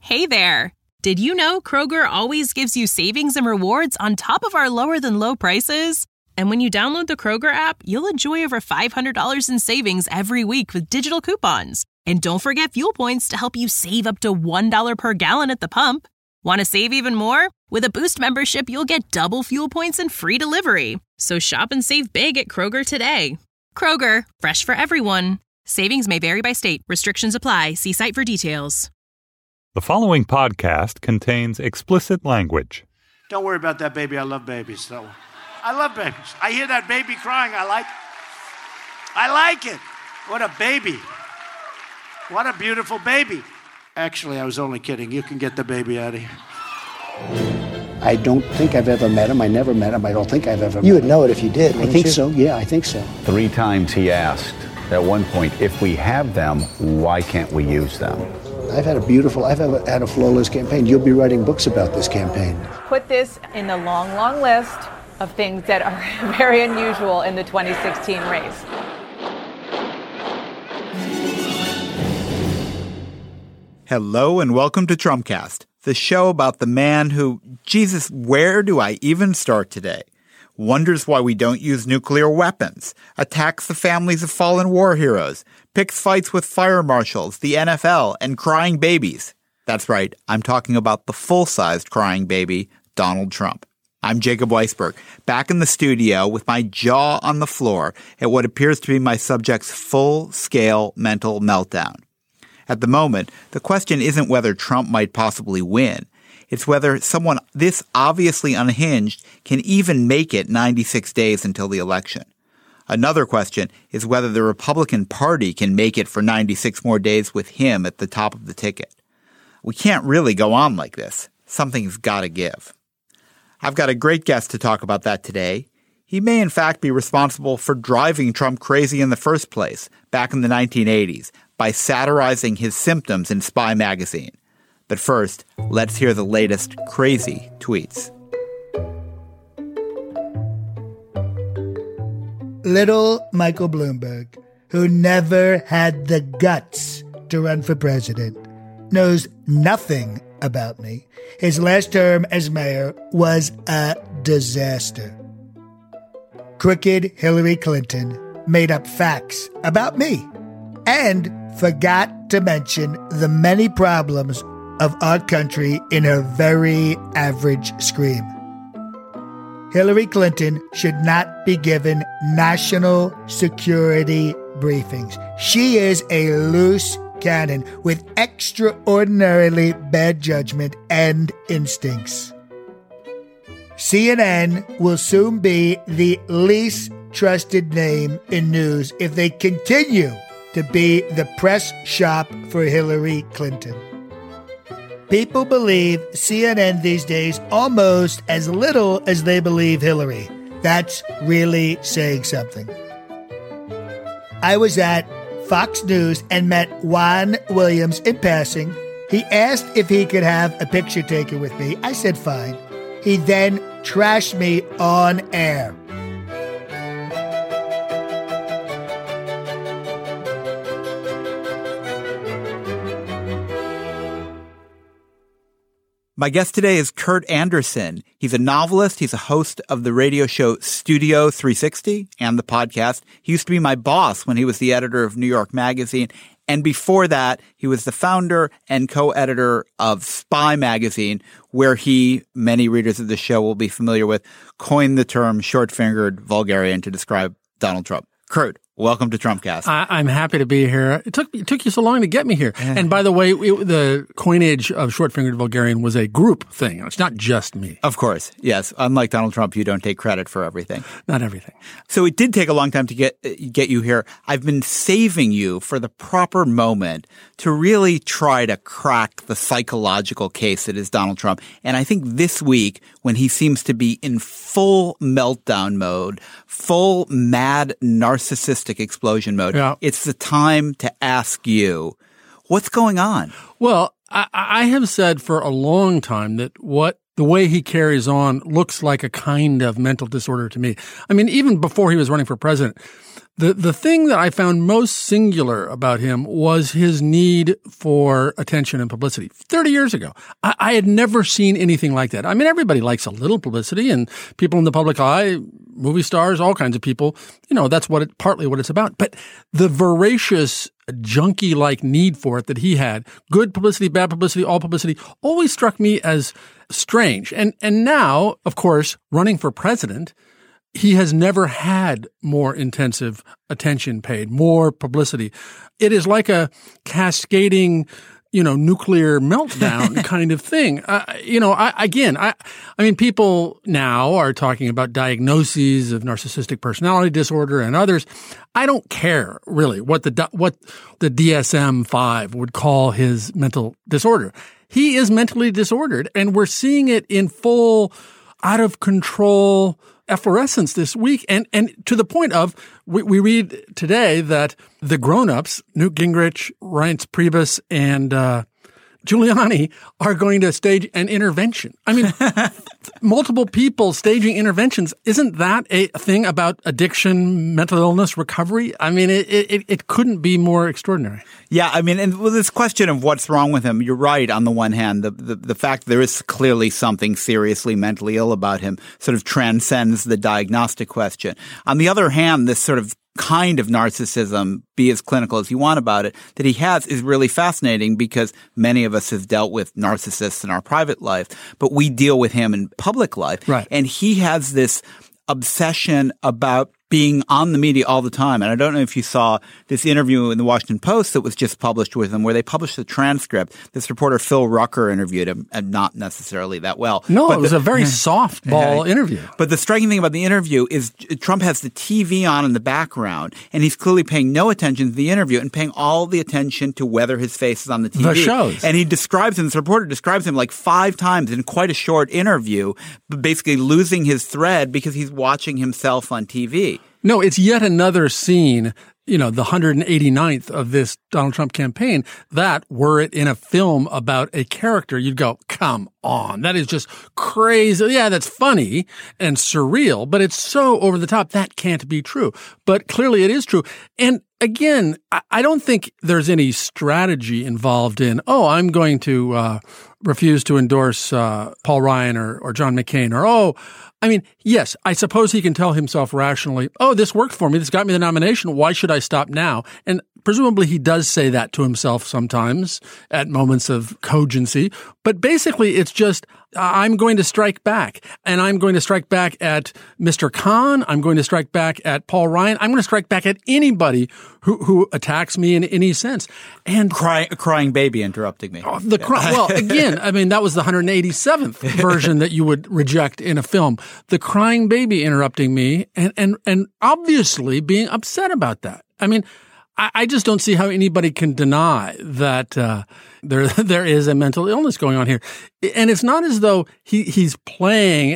Hey there! Did you know Kroger always gives you savings and rewards on top of our lower-than-low prices? And when you download the Kroger app, you'll enjoy over $500 in savings every week with digital coupons. And don't forget fuel points to help you save up to $1 per gallon at the pump. Want to save even more? With a Boost membership, you'll get double fuel points and free delivery. So shop and save big at Kroger today. Kroger, fresh for everyone. Savings may vary by state. Restrictions apply. See site for details. The following podcast contains explicit language. Don't worry about that, baby. I love babies. So, I love babies. I hear that baby crying. I like it. What a baby. What a beautiful baby. Actually, I was only kidding. You can get the baby out of here. I don't think I've ever met him. I never met him. I don't think I've ever met him. You would know it if you did, wouldn't you? I think so. Yeah, I think so. 3 times he asked at one point, if we have them, why can't we use them? I've had a flawless campaign. You'll be writing books about this campaign. Put this in the long, long list of things that are very unusual in the 2016 race. Hello and welcome to Trumpcast, the show about the man who, Jesus, where do I even start today? Wonders why we don't use nuclear weapons, attacks the families of fallen war heroes, picks fights with fire marshals, the NFL, and crying babies. That's right, I'm talking about the full-sized crying baby, Donald Trump. I'm Jacob Weisberg, back in the studio with my jaw on the floor at what appears to be my subject's full-scale mental meltdown. At the moment, the question isn't whether Trump might possibly win. It's whether someone this obviously unhinged can even make it 96 days until the election. Another question is whether the Republican Party can make it for 96 more days with him at the top of the ticket. We can't really go on like this. Something's got to give. I've got a great guest to talk about that today. He may in fact be responsible for driving Trump crazy in the first place, back in the 1980s, by satirizing his symptoms in Spy magazine. But first, let's hear the latest crazy tweets. Little Michael Bloomberg, who never had the guts to run for president, knows nothing about me. His last term as mayor was a disaster. Crooked Hillary Clinton made up facts about me and forgot to mention the many problems of our country in her very average scream. Hillary Clinton should not be given national security briefings. She is a loose cannon with extraordinarily bad judgment and instincts. CNN will soon be the least trusted name in news if they continue to be the press shop for Hillary Clinton. People believe CNN these days almost as little as they believe Hillary. That's really saying something. I was at Fox News and met Juan Williams in passing. He asked if he could have a picture taken with me. I said fine. He then trashed me on air. My guest today is Kurt Andersen. He's a novelist. He's a host of the radio show Studio 360 and the podcast. He used to be my boss when he was the editor of New York Magazine. And before that, he was the founder and co-editor of Spy Magazine, where he, many readers of the show will be familiar with, coined the term short-fingered vulgarian to describe Donald Trump. Kurt, welcome to Trumpcast. I'm happy to be here. It took you so long to get me here. And by the way, the coinage of short-fingered vulgarian was a group thing. It's not just me. Of course, yes. Unlike Donald Trump, you don't take credit for everything. Not everything. So it did take a long time to get you here. I've been saving you for the proper moment to really try to crack the psychological case that is Donald Trump. And I think this week, when he seems to be in full meltdown mode, full mad narcissistic explosion mode, it's the time to ask you, what's going on? Well, I have said for a long time that the way he carries on looks like a kind of mental disorder to me. I mean, even before he was running for president, The thing that I found most singular about him was his need for attention and publicity. 30 years ago, I had never seen anything like that. I mean, everybody likes a little publicity, and people in the public eye, movie stars, all kinds of people, that's partly what it's about. But the voracious, junkie-like need for it that he had, good publicity, bad publicity, all publicity, always struck me as strange. And now, of course, running for president, he has never had more intensive attention paid, more publicity. It is like a cascading, nuclear meltdown kind of thing. I mean, people now are talking about diagnoses of narcissistic personality disorder and others. I don't care really what the DSM-5 would call his mental disorder. He is mentally disordered, and we're seeing it in full, out of control efflorescence this week, and to the point of we read today that the grown-ups, Newt Gingrich, Reince Priebus, and Giuliani, are going to stage an intervention. I mean, multiple people staging interventions. Isn't that a thing about addiction, mental illness, recovery? I mean, it couldn't be more extraordinary. Yeah, I mean, and with this question of what's wrong with him, you're right. On the one hand, the fact there is clearly something seriously mentally ill about him sort of transcends the diagnostic question. On the other hand, this sort of kind of narcissism, be as clinical as you want about it, that he has is really fascinating because many of us have dealt with narcissists in our private life, but we deal with him in public life. Right. And he has this obsession about being on the media all the time. And I don't know if you saw this interview in the Washington Post that was just published with him, where they published the transcript. This reporter, Phil Rucker, interviewed him, and not necessarily that well. No, but it was a very softball interview. But the striking thing about the interview is Trump has the TV on in the background, and he's clearly paying no attention to the interview and paying all the attention to whether his face is on the TV. The shows. And he describes him, this reporter describes him like 5 times in quite a short interview, basically losing his thread because he's watching himself on TV. No, it's yet another scene, the 189th of this Donald Trump campaign, that were it in a film about a character, you'd go, come on, that is just crazy. Yeah, that's funny and surreal, but it's so over the top. That can't be true. But clearly it is true. And again, I don't think there's any strategy involved in, I'm going to refuse to endorse Paul Ryan or John McCain, or, I mean, yes, I suppose he can tell himself rationally, this worked for me. This got me the nomination. Why should I stop now? And presumably he does say that to himself sometimes at moments of cogency. But basically it's just, I'm going to strike back. And I'm going to strike back at Mr. Khan. I'm going to strike back at Paul Ryan. I'm going to strike back at anybody who attacks me in any sense. And crying baby interrupting me. Well, again, I mean, that was the 187th version that you would reject in a film. The crying baby interrupting me and obviously being upset about that. I mean, I just don't see how anybody can deny that there is a mental illness going on here. And it's not as though he's playing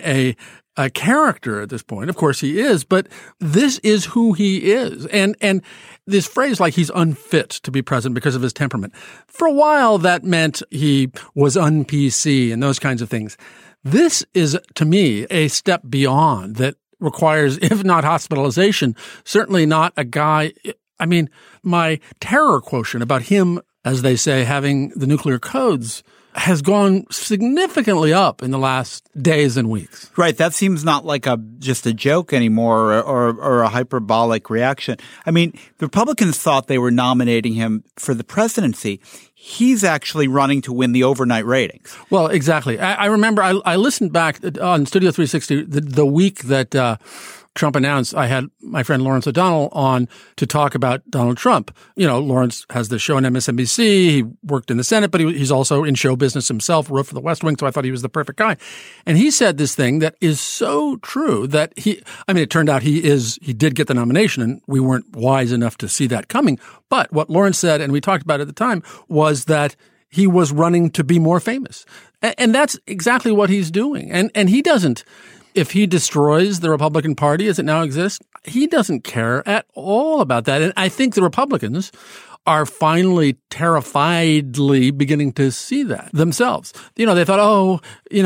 a character at this point. Of course he is, but this is who he is. And this phrase like he's unfit to be president because of his temperament. For a while that meant he was un-PC and those kinds of things. This is, to me, a step beyond that requires, if not hospitalization, certainly not a guy. I mean, my terror quotient about him, as they say, having the nuclear codes has gone significantly up in the last days and weeks. Right. That seems not like just a joke anymore or a hyperbolic reaction. I mean, the Republicans thought they were nominating him for the presidency. He's actually running to win the overnight ratings. Well, exactly. I remember I listened back on Studio 360 the week that Trump announced. I had my friend Lawrence O'Donnell on to talk about Donald Trump. Lawrence has this show on MSNBC. He worked in the Senate, but he's also in show business himself, wrote for the West Wing, so I thought he was the perfect guy. And he said this thing that is so true that it turned out he did get the nomination, and we weren't wise enough to see that coming. But what Lawrence said, and we talked about it at the time, was that he was running to be more famous. And that's exactly what he's doing. And he doesn't. If he destroys the Republican Party as it now exists, he doesn't care at all about that. And I think the Republicans are finally terrifiedly beginning to see that themselves. They thought,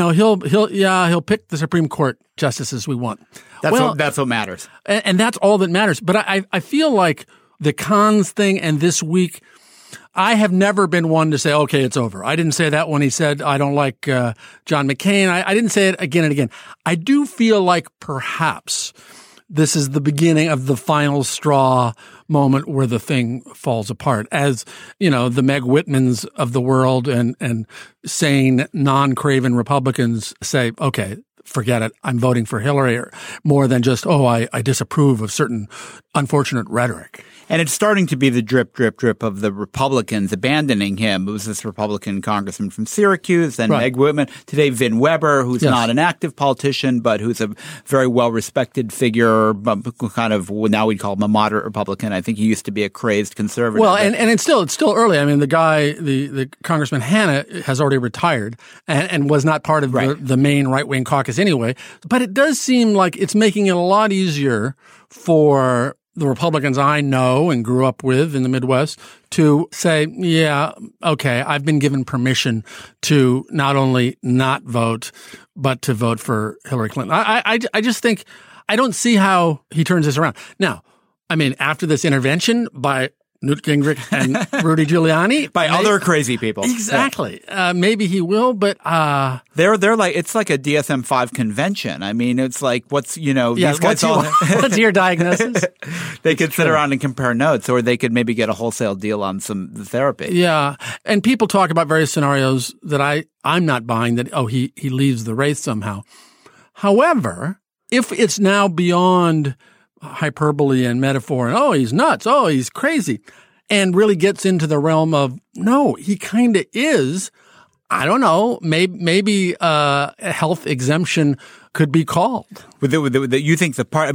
he'll pick the Supreme Court justices we want. That's what matters. And that's all that matters. But I feel like the cons thing and this week, I have never been one to say, okay, it's over. I didn't say that when he said, I don't like John McCain. I didn't say it again and again. I do feel like perhaps this is the beginning of the final straw moment where the thing falls apart. As, the Meg Whitmans of the world and sane, non-craven Republicans say, okay, forget it. I'm voting for Hillary, or more than just, I disapprove of certain unfortunate rhetoric. And it's starting to be the drip, drip, drip of the Republicans abandoning him. It was this Republican congressman from Syracuse, then Meg Whitman. Today, Vin Weber, who's not an active politician, but who's a very well-respected figure, kind of now we'd call him a moderate Republican. I think he used to be a crazed conservative. Well, and it's still early. I mean, the guy, the Congressman Hanna has already retired and was not part of the main right-wing caucus anyway. But it does seem like it's making it a lot easier for the Republicans I know and grew up with in the Midwest to say, yeah, okay, I've been given permission to not only not vote, but to vote for Hillary Clinton. I just think I don't see how he turns this around. Now, I mean, after this intervention by Newt Gingrich and Rudy Giuliani. By other crazy people. Exactly. Yeah. Maybe he will, but they're like, it's like a DSM-5 convention. I mean, it's like, what's these guys what's your diagnosis? They could sit around and compare notes, or they could maybe get a wholesale deal on some therapy. Yeah. And people talk about various scenarios that I'm not buying that, he leaves the race somehow. However, if it's now beyond hyperbole and metaphor and, he's nuts, he's crazy, and really gets into the realm of, no, he kind of is, I don't know, maybe a health exemption could be called. You think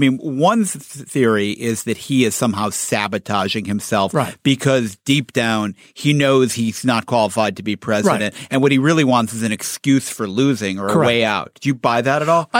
one theory is that he is somehow sabotaging himself because deep down he knows he's not qualified to be president. Right. And what he really wants is an excuse for losing or a way out. Do you buy that at all?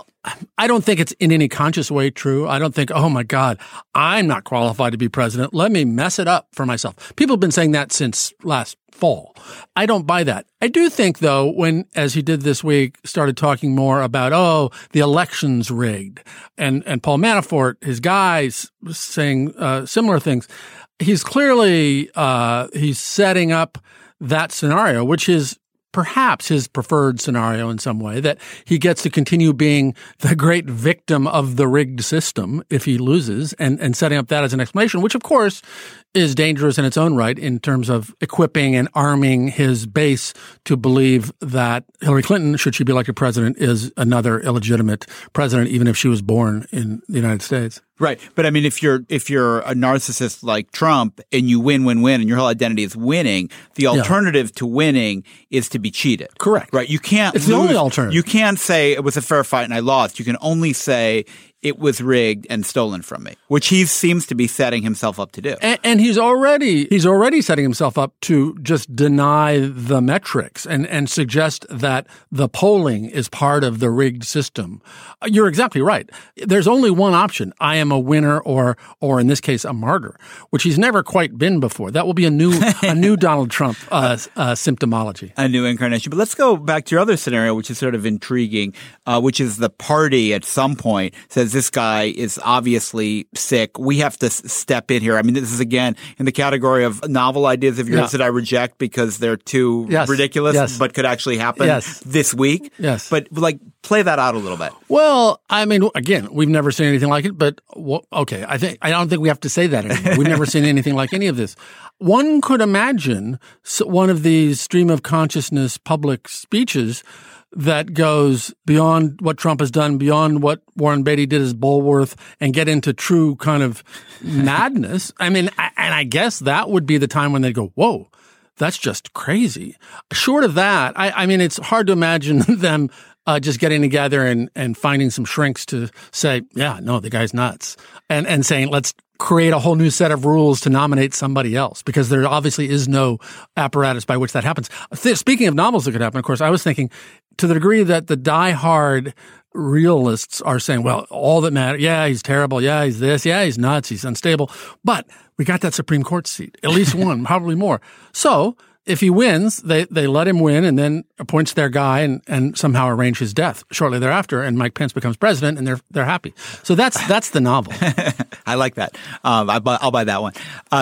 I don't think it's in any conscious way true. I don't think, oh my God, I'm not qualified to be president. Let me mess it up for myself. People have been saying that since last fall. I don't buy that. I do think, though, when, as he did this week, started talking more about, the election's rigged, and Paul Manafort, his guys, saying similar things, he's clearly he's setting up that scenario, which is perhaps his preferred scenario in some way, that he gets to continue being the great victim of the rigged system if he loses, and setting up that as an explanation, which of course is dangerous in its own right in terms of equipping and arming his base to believe that Hillary Clinton, should she be elected president, is another illegitimate president, even if she was born in the United States. Right. But I mean, if you're a narcissist like Trump and you win, and your whole identity is winning, the alternative to winning is to be cheated. Correct. Right. You can't It's the only alternative. You can't say it was a fair fight and I lost. You can only say it was rigged and stolen from me, which he seems to be setting himself up to do. And he's already setting himself up to just deny the metrics and suggest that the polling is part of the rigged system. You're exactly right. There's only one option. I am a winner or in this case, a martyr, which he's never quite been before. That will be a new Donald Trump symptomology. A new incarnation. But let's go back to your other scenario, which is sort of intriguing, which is the party at some point says, this guy is obviously sick. We have to step in here. I mean, this is, again, in the category of novel ideas of yours that I reject because they're too ridiculous, but could actually happen this week. Yes. But, play that out a little bit. Well, I mean, again, we've never seen anything like it, but okay. I don't think we have to say that anymore. We've never seen anything like any of this. One could imagine one of these stream of consciousness public speeches that goes beyond what Trump has done, beyond what Warren Beatty did as Bulworth, and get into true kind of madness. I mean, and I guess that would be the time when they go, whoa, that's just crazy. Short of that, I mean, it's hard to imagine them just getting together and finding some shrinks to say, yeah, no, the guy's nuts. And saying, let's create a whole new set of rules to nominate somebody else, because there obviously is no apparatus by which that happens. Speaking of novels that could happen, of course, I was thinking, to the degree that the diehard realists are saying, well, all that matters, yeah, he's terrible, yeah, he's this, yeah, he's nuts, he's unstable, but we got that Supreme Court seat, at least one, probably more. So if he wins, they let him win and then appoints their guy and somehow arrange his death shortly thereafter, and Mike Pence becomes president, and they're happy. So that's the novel. I like that. I'll buy that one.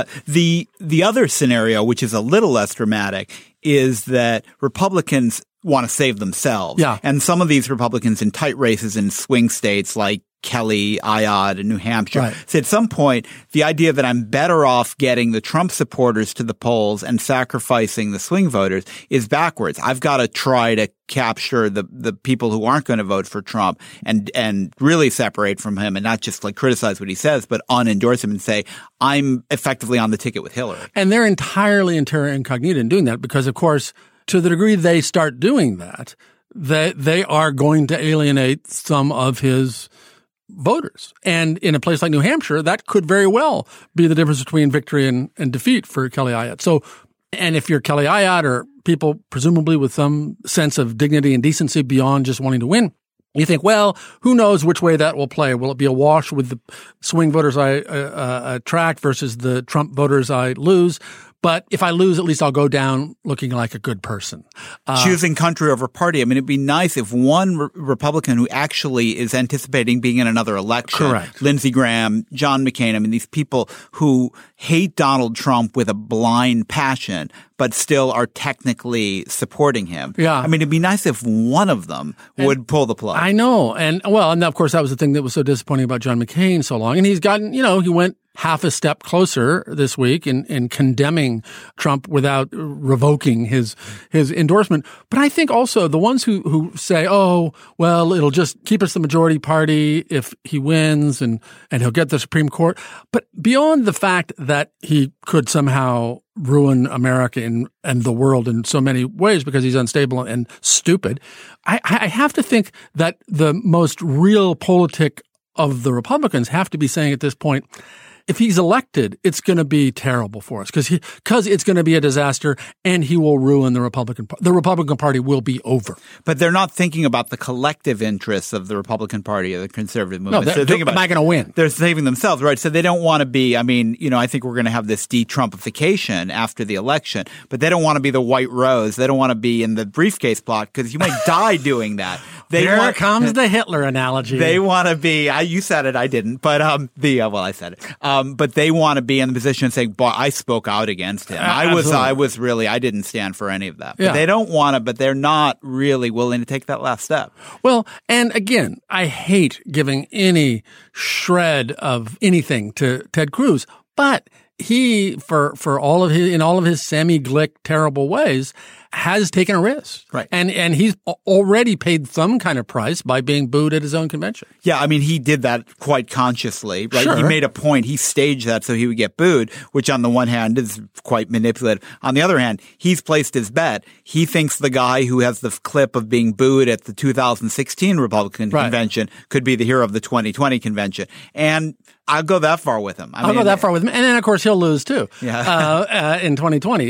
The other scenario, which is a little less dramatic, is that Republicans want to save themselves. Yeah. And some of these Republicans in tight races in swing states like Kelly, Ayotte, and New Hampshire. Right. So at some point, the idea that I'm better off getting the Trump supporters to the polls and sacrificing the swing voters is backwards. I've got to try to capture the people who aren't going to vote for Trump and really separate from him and not just like criticize what he says, but unendorse him and say, I'm effectively on the ticket with Hillary. And they're entirely in terra incognita in doing that because, of course, to the degree they start doing that, they are going to alienate some of his voters. And in a place like New Hampshire, that could very well be the difference between victory and defeat for Kelly Ayotte. So, and if you're Kelly Ayotte or people presumably with some sense of dignity and decency beyond just wanting to win, you think, well, who knows which way that will play? Will it be a wash with the swing voters I attract versus the Trump voters I lose? But if I lose, at least I'll go down looking like a good person. Choosing country over party. I mean, it'd be nice if one Republican who actually is anticipating being in another election, correct, Lindsey Graham, John McCain, I mean, these people who hate Donald Trump with a blind passion, but still are technically supporting him. Yeah. I mean, it'd be nice if one of them would pull the plug. I know. And of course, that was the thing that was so disappointing about John McCain so long. And he's gotten, he went half a step closer this week in condemning Trump without revoking his endorsement. But I think also the ones who say, oh, well, it'll just keep us the majority party if he wins and he'll get the Supreme Court. But beyond the fact that he could somehow ruin America and the world in so many ways because he's unstable and stupid, I have to think that the most real politic of the Republicans have to be saying at this point, if he's elected, it's going to be terrible for us because it's going to be a disaster and he will ruin the Republican Party. The Republican Party will be over. But they're not thinking about the collective interests of the Republican Party or the conservative movement. No, am I going to win? They're saving themselves, right? So they don't want to be, I think we're going to have this de-Trumpification after the election, but they don't want to be the white rose. They don't want to be in the briefcase plot because you might die doing that. Here comes the Hitler analogy. They want to be, you said it, I didn't, but I said it. But they want to be in the position of saying, boy, I spoke out against him. I didn't stand for any of that. But they don't want to, but they're not really willing to take that last step. Well, and again, I hate giving any shred of anything to Ted Cruz, but he, for all of his Sammy Glick terrible ways, has taken a risk. Right. And he's already paid some kind of price by being booed at his own convention. Yeah, I mean, he did that quite consciously, right? Sure. He made a point. He staged that so he would get booed, which on the one hand is quite manipulative. On the other hand, he's placed his bet. He thinks the guy who has the clip of being booed at the 2016 Republican convention could be the hero of the 2020 convention. And I'll go that far with him. I'll go that far with him. And then, of course, he'll lose, too, in 2020.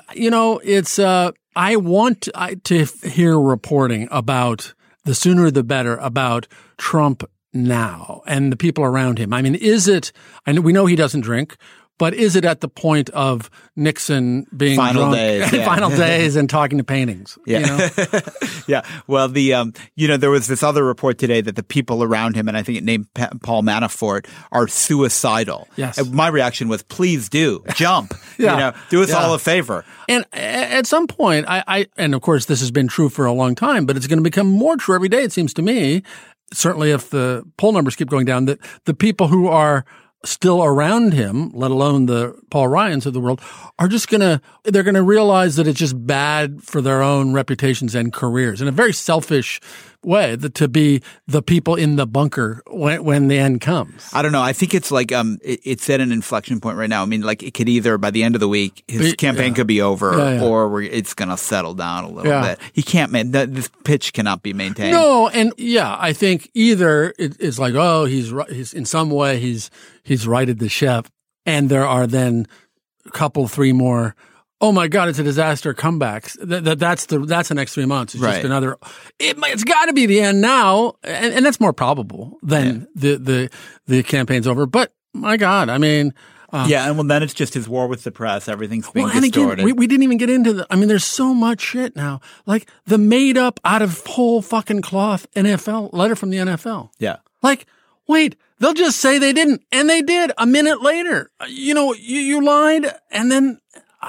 I want to hear reporting about, the sooner the better, about Trump now and the people around him. I mean, we know he doesn't drink, but is it at the point of Nixon being final days and talking to paintings? Yeah. Yeah. Well, there was this other report today that the people around him, and I think it named Paul Manafort, are suicidal. Yes. And my reaction was, please do jump. Do us all a favor. And at some point, and of course this has been true for a long time, but it's going to become more true every day, it seems to me, certainly if the poll numbers keep going down, that the people who are still around him, let alone the Paul Ryans of the world, they're going to realize that it's just bad for their own reputations and careers in a very selfish way, to be the people in the bunker when the end comes. I don't know. I think it's like it's at an inflection point right now. I mean, like it could either by the end of the week his campaign could be over, or it's going to settle down a little bit. He can't. This pitch cannot be maintained. No, and I think either it's like, oh, he's in some way he's righted the ship, and there are then a couple, three more oh my God, it's a disaster comebacks. That's the next 3 months. It's just another. It's got to be the end now, and that's more probable than the campaign's over. But my God, I mean. And then it's just his war with the press. Everything's being distorted. Again, we didn't even get into there's so much shit now. Like the made up out of whole fucking cloth NFL letter from the NFL. Yeah. Like, wait, they'll just say they didn't. And they did a minute later. You lied. And then,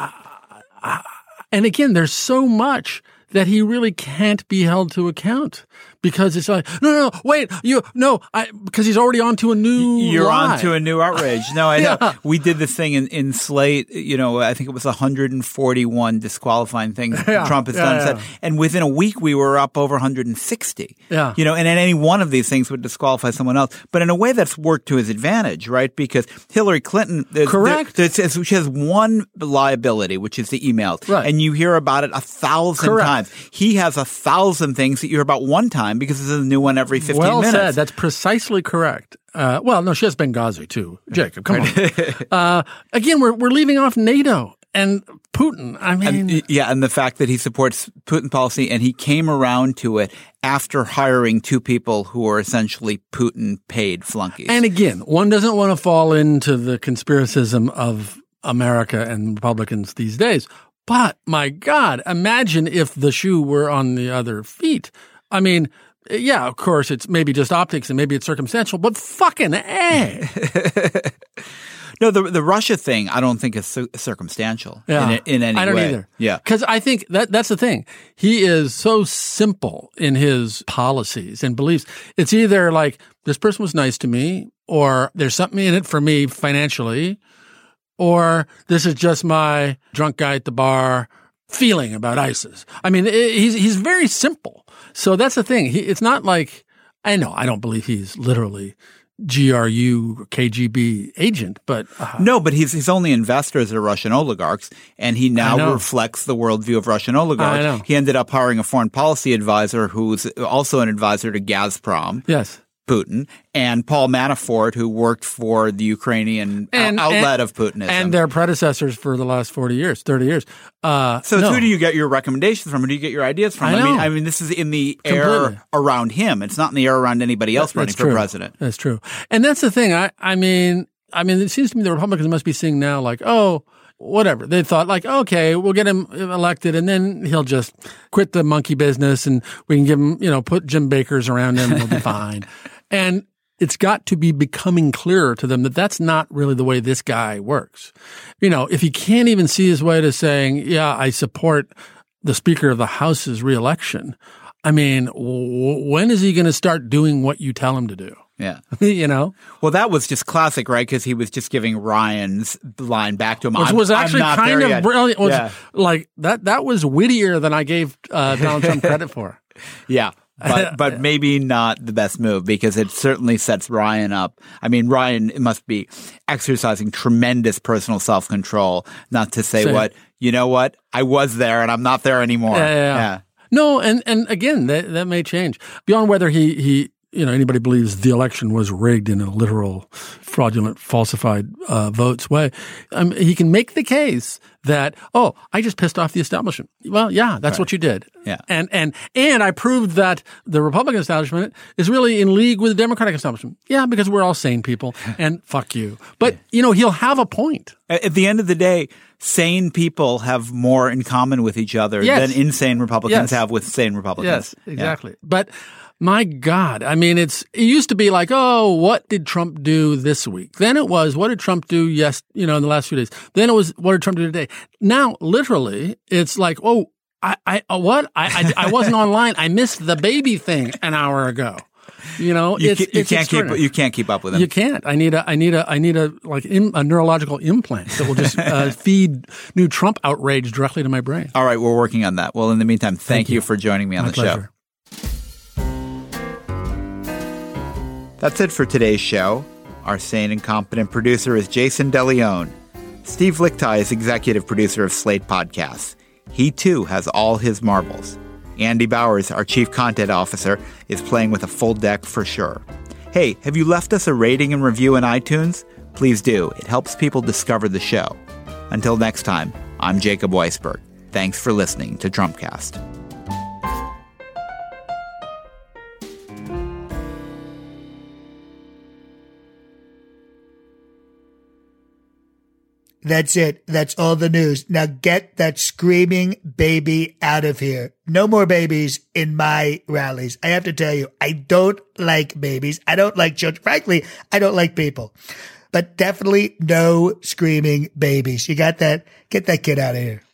and again, there's so much that he really can't be held to account. Because it's like, no, wait, because he's already on to a new You're lie. on to a new outrage. No, I know. We did this thing in Slate, I think it was 141 disqualifying things Trump has done. And within a week, we were up over 160. Yeah. And any one of these things would disqualify someone else. But in a way, that's worked to his advantage, right? Because Hillary Clinton, correct. She has one liability, which is the emails. Right. And you hear about it 1,000 times. He has 1,000 things that you hear about one time because there's a new one every 15 minutes. Well said. That's precisely correct. No, she has Benghazi too. Jacob, come on. Again, we're leaving off NATO and Putin. I mean, and the fact that he supports Putin policy, and he came around to it after hiring two people who are essentially Putin-paid flunkies. And again, one doesn't want to fall into the conspiracism of America and Republicans these days. But my God, imagine if the shoe were on the other feet. I mean, yeah, of course, it's maybe just optics and maybe it's circumstantial, but fucking A. No, the Russia thing, I don't think is circumstantial in any way. I don't either. Yeah. Because I think that's the thing. He is so simple in his policies and beliefs. It's either like, this person was nice to me, or there's something in it for me financially, or this is just my drunk guy at the bar feeling about ISIS. I mean, he's very simple. So that's the thing. It's not like, I don't believe he's literally GRU KGB agent, but no, but his only investors are Russian oligarchs, and he now reflects the worldview of Russian oligarchs. I know. He ended up hiring a foreign policy advisor who's also an advisor to Gazprom. Yes. Putin, and Paul Manafort, who worked for the Ukrainian outlet of Putinism. And their predecessors for the last 30 years. Who do you get your recommendations from? Who do you get your ideas from? I mean, this is in the air around him. It's not in the air around anybody else running for president. That's true. And that's the thing. I mean, it seems to me the Republicans must be seeing now like, whatever. They thought like, okay, we'll get him elected and then he'll just quit the monkey business and we can give him, put Jim Bakers around him and he'll be fine. And it's got to be becoming clearer to them that that's not really the way this guy works. If he can't even see his way to saying, yeah, I support the Speaker of the House's reelection, I mean, when is he going to start doing what you tell him to do? Yeah. Well, that was just classic, right? Because he was just giving Ryan's line back to him. Which was actually kind of brilliant. It was like that was wittier than I gave Donald Trump credit for. Yeah. But maybe not the best move, because it certainly sets Ryan up. I mean, Ryan must be exercising tremendous personal self-control not to say you know what? I was there and I'm not there anymore. Yeah. No, and again, that may change. Beyond whether he anybody believes the election was rigged in a literal, fraudulent, falsified votes way, he can make the case that, I just pissed off the establishment. Well, yeah, that's what you did. Yeah. And I proved that the Republican establishment is really in league with the Democratic establishment. Yeah, because we're all sane people, and fuck you. But, he'll have a point. At the end of the day, sane people have more in common with each other than insane Republicans have with sane Republicans. Yes, exactly. Yeah. But my God, I mean, it used to be like, what did Trump do this week? Then it was, what did Trump do in the last few days? Then it was, what did Trump do today? Now, literally, it's like, I wasn't online. I missed the baby thing an hour ago. You can't keep up with him. You can't. I need a neurological implant that will just feed new Trump outrage directly to my brain. All right, we're working on that. Well, in the meantime, thank you for joining me on the pleasure. show. That's it for today's show. Our sane and competent producer is Jason DeLeon. Steve Lichtai is executive producer of Slate Podcasts. He, too, has all his marbles. Andy Bowers, our chief content officer, is playing with a full deck for sure. Hey, have you left us a rating and review in iTunes? Please do. It helps people discover the show. Until next time, I'm Jacob Weisberg. Thanks for listening to Trumpcast. That's it. That's all the news. Now get that screaming baby out of here. No more babies in my rallies. I have to tell you, I don't like babies. I don't like children. Frankly, I don't like people. But definitely no screaming babies. You got that? Get that kid out of here.